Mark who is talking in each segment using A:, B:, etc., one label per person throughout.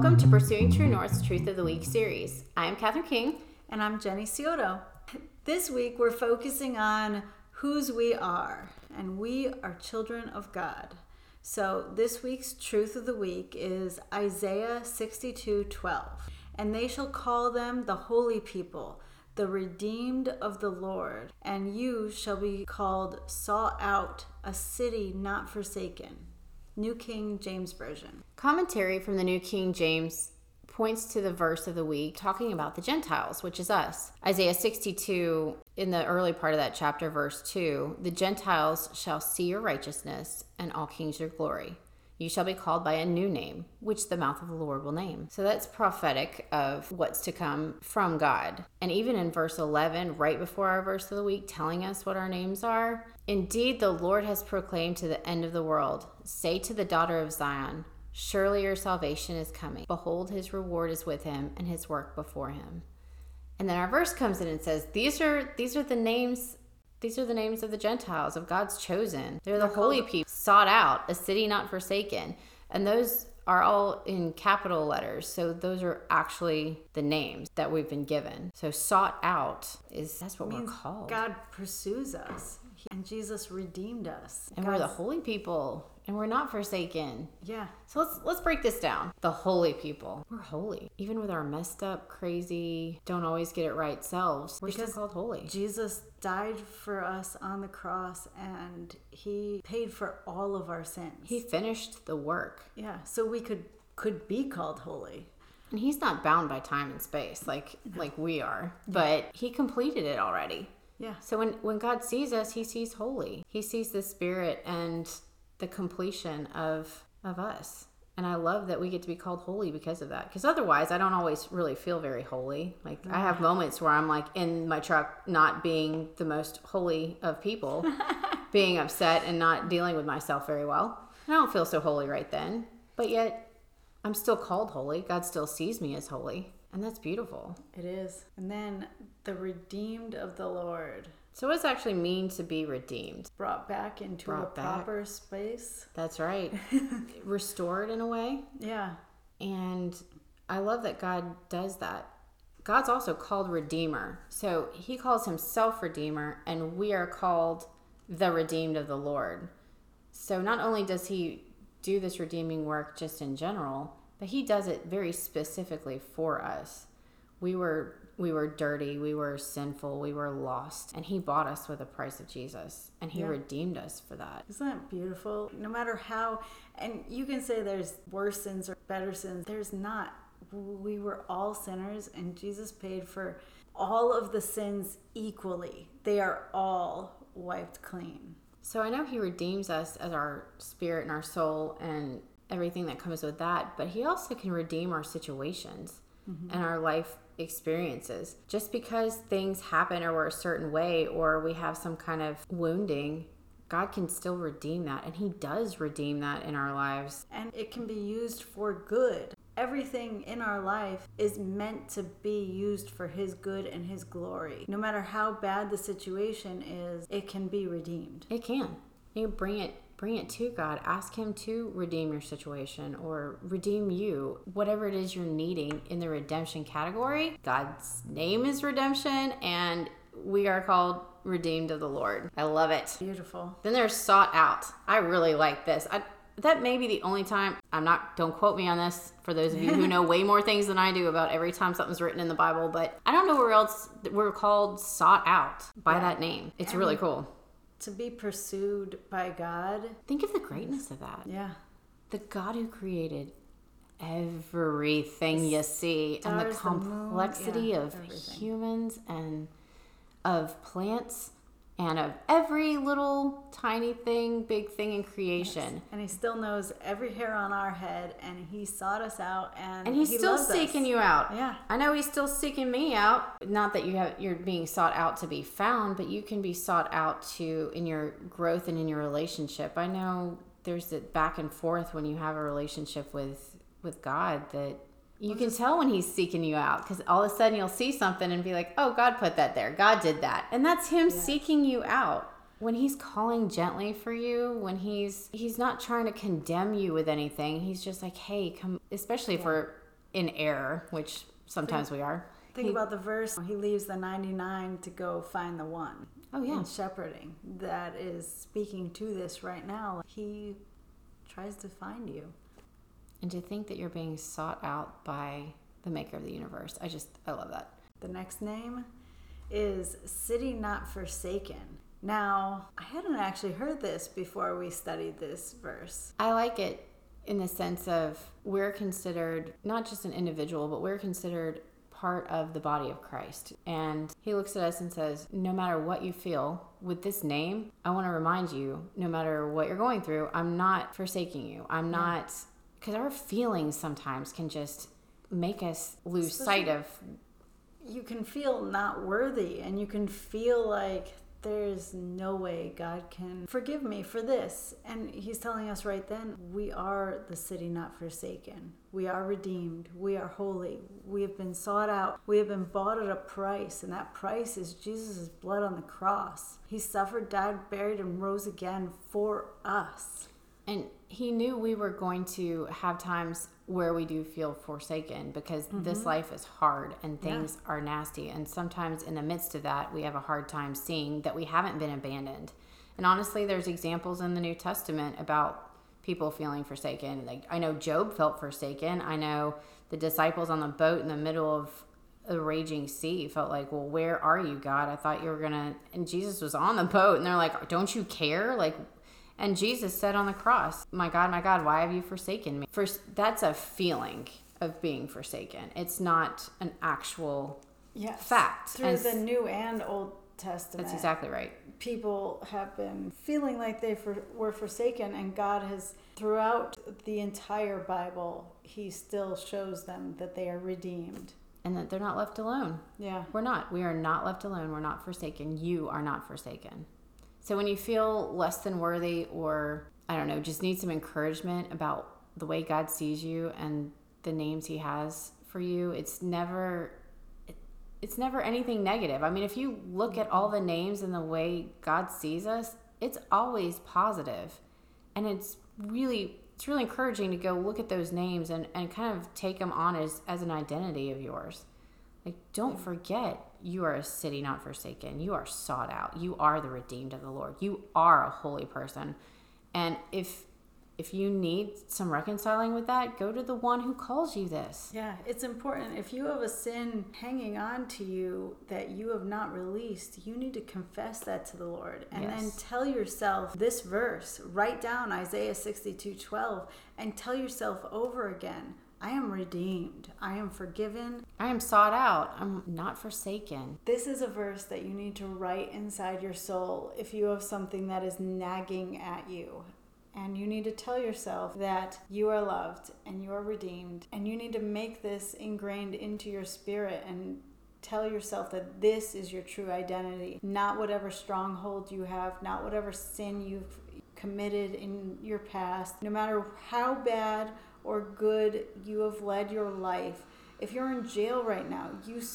A: Welcome to Pursuing True North's Truth of the Week series. I am Catherine King.
B: And I'm Jenny Scioto. This week we're focusing on whose we are, and we are children of God. So this week's Truth of the Week is Isaiah 62:12. And they shall call them the holy people, the redeemed of the Lord, and you shall be called sought out, a city not forsaken. New King James Version.
A: Commentary from the New King James points to the verse of the week talking about the Gentiles, which is us. Isaiah 62, in the early part of that chapter, verse 2, the Gentiles shall see your righteousness and all kings your glory. You shall be called by a new name, which the mouth of the Lord will name. So that's prophetic of what's to come from God. And even in verse 11, right before our verse of the week, telling us what our names are, indeed the Lord has proclaimed to the end of the world, say to the daughter of Zion, surely your salvation is coming. Behold, his reward is with him and his work before him. And then our verse comes in and says, these are the names of the Gentiles, of God's chosen. They're the holy people, sought out, a city not forsaken. And those are all in capital letters. So those are actually the names that we've been given. So sought out that's what we're called.
B: God pursues us. And Jesus redeemed us.
A: And we're the holy people. And we're not forsaken.
B: Yeah.
A: So let's break this down. The holy people. We're holy. Even with our messed up, crazy, don't always get it right selves, we're still called holy.
B: Jesus died for us on the cross and he paid for all of our sins.
A: He finished the work.
B: Yeah. So we could be called holy.
A: And he's not bound by time and space like we are. But he completed it already.
B: Yeah.
A: So when God sees us, he sees holy. He sees the Spirit and the completion of us. And I love that we get to be called holy because of that. Because otherwise, I don't always really feel very holy. Like, I have moments where I'm like in my truck, not being the most holy of people, being upset and not dealing with myself very well. And I don't feel so holy right then. But yet, I'm still called holy. God still sees me as holy. And that's beautiful.
B: It is. And then the redeemed of the Lord.
A: So what does it actually mean to be redeemed?
B: Brought back into a proper space.
A: That's right. Restored in a way.
B: Yeah.
A: And I love that God does that. God's also called Redeemer. So he calls himself Redeemer, and we are called the redeemed of the Lord. So not only does he do this redeeming work just in general, but he does it very specifically for us. We were dirty, we were sinful, we were lost, and he bought us with the price of Jesus, and he redeemed us for that.
B: Isn't that beautiful? No matter how, and you can say there's worse sins or better sins, there's not. We were all sinners, and Jesus paid for all of the sins equally. They are all wiped clean.
A: So I know he redeems us as our spirit and our soul and everything that comes with that, but he also can redeem our situations and our life experiences. Just because things happen or we're a certain way or we have some kind of wounding, God can still redeem that, and he does redeem that in our lives.
B: And it can be used for good. Everything in our life is meant to be used for his good and his glory. No matter how bad the situation is, it can be redeemed.
A: It can. You bring it to God. Ask him to redeem your situation or redeem you. Whatever it is you're needing in the redemption category, God's name is redemption, and we are called redeemed of the Lord. I love it.
B: Beautiful.
A: Then there's sought out. I really like this. That may be the only time, don't quote me on this for those of you who know way more things than I do about every time something's written in the Bible, but I don't know where else we're called sought out by that name. It's really cool.
B: To be pursued by God.
A: Think of the greatness of that.
B: Yeah.
A: The God who created everything you see, and the complexity of humans and of plants and of every little tiny thing, big thing in creation.
B: Yes. And he still knows every hair on our head, and he sought us out, and
A: he's still seeking you out.
B: Yeah.
A: I know he's still seeking me out. Not that you're being sought out to be found, but you can be sought out in your growth and in your relationship. I know there's that back and forth when you have a relationship with God that you can tell when he's seeking you out, because all of a sudden you'll see something and be like, oh, God put that there. God did that. And that's him seeking you out. When he's calling gently for you, when he's not trying to condemn you with anything. He's just like, hey, come, especially if we're in error, which sometimes we are.
B: Think about the verse. He leaves the 99 to go find the one.
A: Oh, yeah.
B: In shepherding. That is speaking to this right now. He tries to find you.
A: And to think that you're being sought out by the maker of the universe. I love that.
B: The next name is City Not Forsaken. Now, I hadn't actually heard this before we studied this verse.
A: I like it in the sense of we're considered not just an individual, but we're considered part of the body of Christ. And he looks at us and says, no matter what you feel with this name, I want to remind you, no matter what you're going through, I'm not forsaking you. I'm not, because our feelings sometimes can just make us lose sight of.
B: You can feel not worthy, and you can feel like there's no way God can forgive me for this. And he's telling us right then, we are the city not forsaken. We are redeemed. We are holy. We have been sought out. We have been bought at a price, and that price is Jesus' blood on the cross. He suffered, died, buried, and rose again for us.
A: And he knew we were going to have times where we do feel forsaken, because this life is hard and things are nasty. And sometimes in the midst of that, we have a hard time seeing that we haven't been abandoned. And honestly, there's examples in the New Testament about people feeling forsaken. Like, I know Job felt forsaken. I know the disciples on the boat in the middle of a raging sea felt like, well, where are you, God? I thought you were gonna, and Jesus was on the boat, and they're like, don't you care? Like, and Jesus said on the cross, my God, why have you forsaken me? First, that's a feeling of being forsaken. It's not an actual fact.
B: Through the New and Old Testament.
A: That's exactly right.
B: People have been feeling like they were forsaken, and God has, throughout the entire Bible, he still shows them that they are redeemed.
A: And that they're not left alone.
B: Yeah.
A: We're not. We are not left alone. We're not forsaken. You are not forsaken. So when you feel less than worthy, or, I don't know, just need some encouragement about the way God sees you and the names he has for you, it's never anything negative. I mean, if you look at all the names and the way God sees us, it's always positive. And it's really encouraging to go look at those names and kind of take them on as an identity of yours. Like, don't forget, you are a city not forsaken. You are sought out. You are the redeemed of the Lord. You are a holy person. And if you need some reconciling with that, go to the one who calls you this.
B: Yeah, it's important. If you have a sin hanging on to you that you have not released, you need to confess that to the Lord. And then tell yourself this verse. Write down Isaiah 62:12 and tell yourself over again, I am redeemed. I am forgiven.
A: I am sought out. I'm not forsaken.
B: This is a verse that you need to write inside your soul if you have something that is nagging at you. And you need to tell yourself that you are loved and you are redeemed. And you need to make this ingrained into your spirit and tell yourself that this is your true identity. Not whatever stronghold you have, not whatever sin you've committed in your past. No matter how bad or good you have led your life, if you're in jail right now,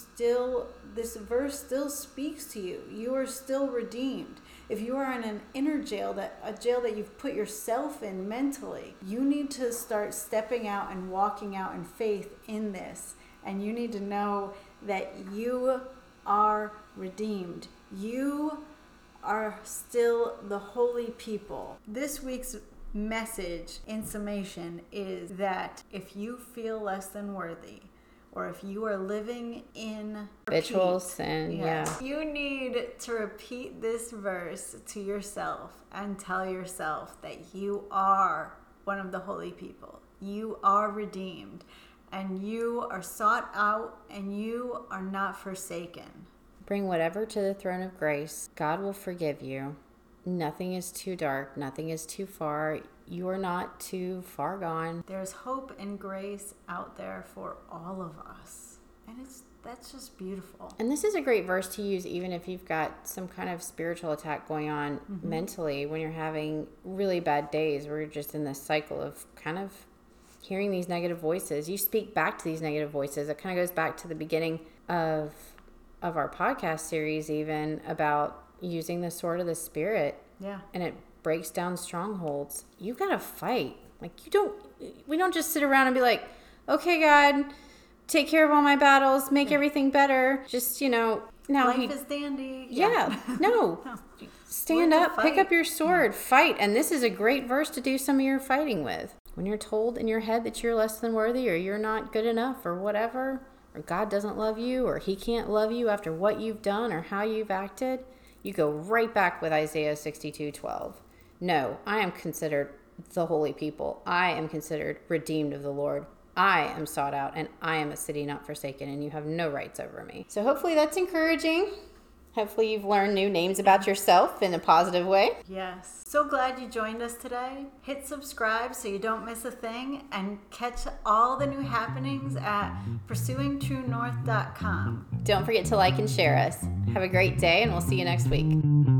B: this verse still speaks to you. You are still redeemed. If you are in an inner jail, a jail that you've put yourself in mentally, you need to start stepping out and walking out in faith in this. And you need to know that you are redeemed. You are still the holy people. This week's message in summation is that if you feel less than worthy, or if you are living in
A: habitual sin,
B: you need to repeat this verse to yourself and tell yourself that you are one of the holy people. You are redeemed, and you are sought out, and you are not forsaken.
A: Bring whatever to the throne of grace. God will forgive you. Nothing is too dark. Nothing is too far. You are not too far gone.
B: There's hope and grace out there for all of us. And that's just beautiful.
A: And this is a great verse to use even if you've got some kind of spiritual attack going on mentally, when you're having really bad days where you're just in this cycle of kind of hearing these negative voices. You speak back to these negative voices. It kind of goes back to the beginning of our podcast series, even about using the sword of the Spirit.
B: Yeah.
A: And it breaks down strongholds. You got to fight. Like, we don't just sit around and be like, okay, God, take care of all my battles, make everything better. Just, now
B: Life is dandy.
A: Yeah. No. Stand up, pick up your sword, fight. And this is a great verse to do some of your fighting with. When you're told in your head that you're less than worthy, or you're not good enough, or whatever, or God doesn't love you, or he can't love you after what you've done or how you've acted, you go right back with Isaiah 62:12. No, I am considered the holy people. I am considered redeemed of the Lord. I am sought out, and I am a city not forsaken, and you have no rights over me. So hopefully that's encouraging. Hopefully you've learned new names about yourself in a positive way.
B: Yes. So glad you joined us today. Hit subscribe so you don't miss a thing, and catch all the new happenings at pursuingtruenorth.com.
A: Don't forget to like and share us. Have a great day, and we'll see you next week.